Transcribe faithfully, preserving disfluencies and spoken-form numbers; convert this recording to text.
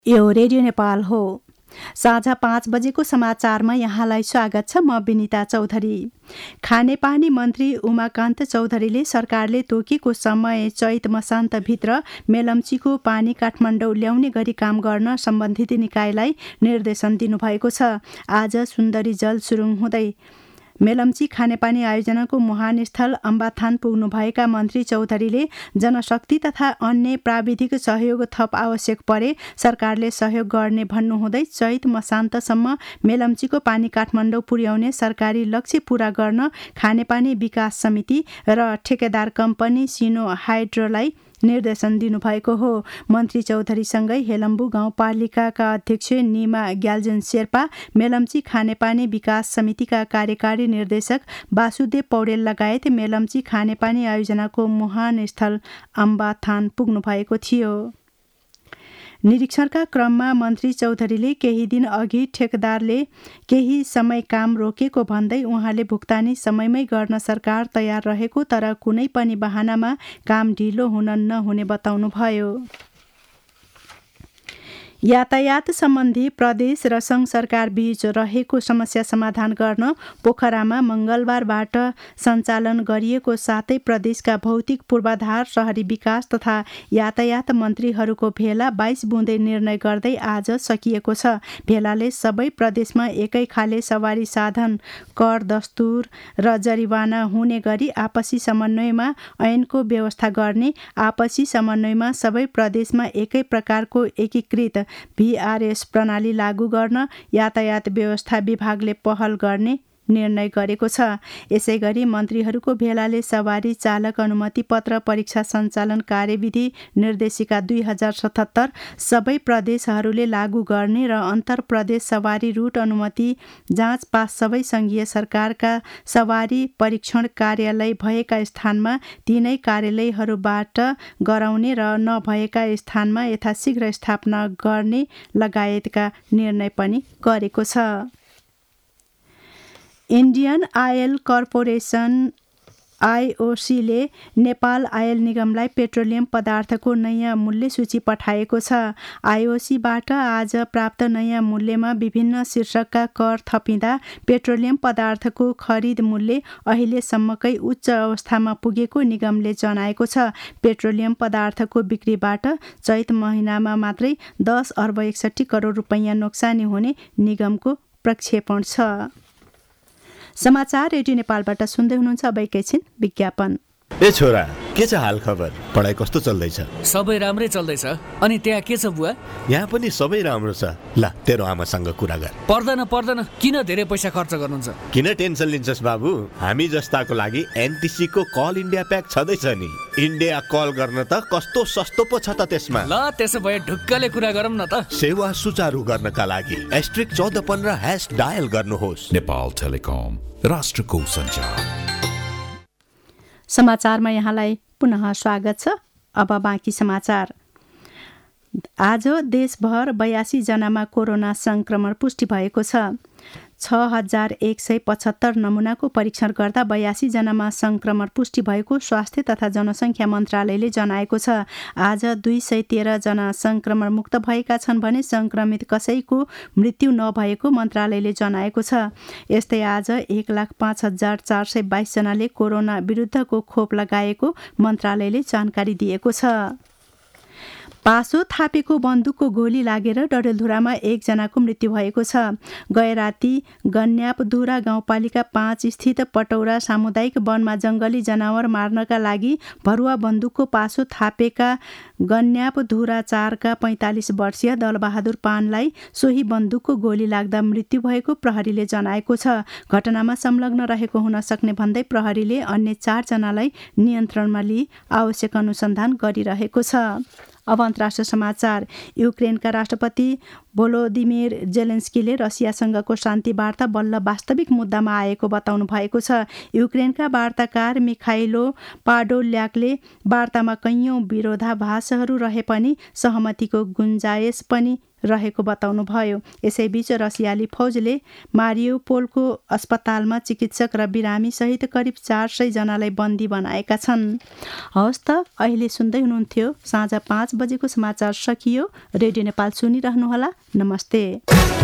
यो रेडियो नेपाल हो। साँझ पाँच बजेको समाचारमा यहाँलाई स्वागत छ। म विनिता चौधरी। खानेपानी मन्त्री उमाकान्त चौधरीले सरकारले तोकेको समय चैत मसान्तभित्र मेलम्चीको पानी काठमाडौँ ल्याउने गरी काम गर्न सम्बन्धित निकायलाई निर्देशन दिनुभएको छ। आज सुन्दरी जल सुरुङ हुँदै मेलम्ची खानेपानी आयोजनाको महान स्थल अम्बाथान पुग्नुभएका मन्त्री चौधरीले जनशक्ति तथा अन्य प्राविधिक सहयोग थप आवश्यक परे सरकारले सहयोग गर्ने भन्नुहुँदै चैत मसान्तसम्म मेलम्चीको पानी काठमाडौँ पुर्याउने सरकारी लक्ष्य पूरा गर्न खानेपानी विकास समिति र ठेकेदार कम्पनी सिनो हाइड्रोलाई निर्देशन दिनुभएको हो। मन्त्री चौधरीसँगै हेलम्बु गाउँपालिकाका अध्यक्ष निमा ग्याल्जन शेर्पा, मेलम्ची खानेपानी विकास समितिका कार्यकारी निर्देशक वासुदेव पौडेल लगायत मेलम्ची खानेपानी आयोजनाको महान स्थल अम्बाथान पुग्नुभएको थियो। निरीक्षणका क्रममा मन्त्री चौधरीले केही दिन अघि ठेकेदारले केही समय काम रोकेको भन्दै उहाँले भुक्तानी समयमै गर्न सरकार तयार रहेको तर कुनै पनि बहानामा काम ढिलो हुन नहुने बताउनुभयो। यातायात सम्बन्धी प्रदेश र सङ्घ सरकार बीच रहेको समस्या समाधान गर्न पोखरामा मङ्गलबारबाट सञ्चालन गरिएको सातै प्रदेशका भौतिक पूर्वाधार, शहरी विकास तथा यातायात मन्त्रीहरूको भेला बाइस बुँदे निर्णय गर्दै आज सकिएको छ। भेलाले सबै प्रदेशमा एकै खाले सवारी साधन, कर दस्तुर र जरिवाना हुने गरी आपसी समन्वयमा ऐनको व्यवस्था गर्ने, आपसी समन्वयमा सबै प्रदेशमा एकै प्रकारको एकीकृत भीआरएस प्रणाली लागू गर्न यातायात व्यवस्था विभागले पहल गर्ने निर्णय गरेको छ। यसै गरी मन्त्रीहरूको भेलाले सवारी चालक अनुमति पत्र परीक्षा सञ्चालन कार्यविधि निर्देशिका दुई हजार सतहत्तर सबै प्रदेशहरूले लागू गर्ने र अन्तर प्रदेश सवारी रुट अनुमति जाँच पास सबै सङ्घीय सरकारका सवारी परीक्षण कार्यालय भएका स्थानमा तीनै कार्यालयहरूबाट गराउने र नभएका स्थानमा यथाशीघ्र स्थापना गर्ने लगायतका निर्णय पनि गरेको छ। इन्डियन आयल कर्पोरेसन आइओसीले नेपाल आयल निगमलाई पेट्रोलियम पदार्थको नयाँ मूल्य सूची पठाएको छ। आइओसीबाट आज प्राप्त नयाँ मूल्यमा विभिन्न शीर्षकका कर थपिँदा पेट्रोलियम पदार्थको खरिद मूल्य अहिलेसम्मकै उच्च अवस्थामा पुगेको निगमले जनाएको छ। पेट्रोलियम पदार्थको बिक्रीबाट चैत महिनामा मात्रै दस अर्ब एकसठी करोड रुपैयाँ नोक्सानी हुने निगमको प्रक्षेपण छ। समाचार रेडियो नेपालबाट सुन्दै हुनुहुन्छ। अब एकैछिन विज्ञापन। ए छोरा, के छ हाल खबर? पढाइ कस्तो चल्दैछ? सबै राम्रै चल्दैछ। अनि त्यहाँ के छ बुवा? यहाँ पनि सबै राम्रो छ। ल तेरो आमासँग कुरा गर। पर्दैन पर्दैन, किन धेरै पैसा खर्च गर्नुहुन्छ? किन टेन्सन लिन्छस् बाबु? हामी जस्ताको लागि एनटिसी को कल इन्डिया प्याक छँदैछ नि। इन्डिया कल गर्न त कस्तो सस्तो पो छ त त्यसमा। ल त्यसो भए ढुक्कले कुरा गरौँ न त। सेवा सुचारू गर्नका लागि एस्ट्रिक चौध पन्ध्र ह्यास डायल गर्नुहोस्। नेपाल टेलिकम, राष्ट्रको सञ्चार। समाचारमा यहाँलाई पुनः स्वागत छ। अब बाँकी समाचार। आज देशभर बयासी जनामा कोरोना संक्रमण पुष्टि भएको छ। छ हजार एक सय पचहत्तर नमुनाको परीक्षण गर्दा बयासी जनामा संक्रमण पुष्टि भएको स्वास्थ्य तथा जनसङ्ख्या मन्त्रालयले जनाएको छ। आज दुई सय तेह्र जना संक्रमण मुक्त भएका छन् भने संक्रमित कसैको मृत्यु नभएको मन्त्रालयले जनाएको छ। यस्तै आज एक लाख पाँच हजार चार सय बाइस जनाले कोरोना विरुद्धको खोप लगाएको मन्त्रालयले जानकारी दिएको छ। पासो थापेको बन्दुकको गोली लागेर डडेलधुरामा एकजनाको मृत्यु भएको छ। गए राति गन्यापधुरा गाउँपालिका पाँच स्थित पटौरा सामुदायिक वनमा जङ्गली जनावर मार्नका लागि भरुवा बन्दुकको पासो थापेका गन्यापधुरा चारका पैँतालिस वर्षीय दलबहादुर पानलाई सोही बन्दुकको गोली लाग्दा मृत्यु भएको प्रहरीले जनाएको छ। घटनामा संलग्न रहेको हुन सक्ने भन्दै प्रहरीले अन्य चारजनालाई नियन्त्रणमा लिई आवश्यक अनुसन्धान गरिरहेको छ। अब अन्तर्राष्ट्रिय समाचार। युक्रेनका राष्ट्रपति भोलोदिमिर जेलेन्स्कीले रसियासँगको शान्ति वार्ता बल्ल वास्तविक मुद्दामा आएको बताउनु भएको छ। युक्रेनका वार्ताकार मिखाइलो पाडोल्याकले वार्तामा कैयौँ विरोधाभासहरू रहे पनि सहमतिको गुन्जायस पनि रहेको बताउनुभयो। यसैबीच रसियाली फौजले मारिउपोलको अस्पतालमा चिकित्सक र बिरामी सहित करिब चार सय जनालाई बन्दी बनाएका छन्। हवस् त, अहिले सुन्दै हुनुहुन्थ्यो साँझ पाँच बजेको समाचार सकियो। रेडियो नेपाल सुनिरहनुहोला। नमस्ते।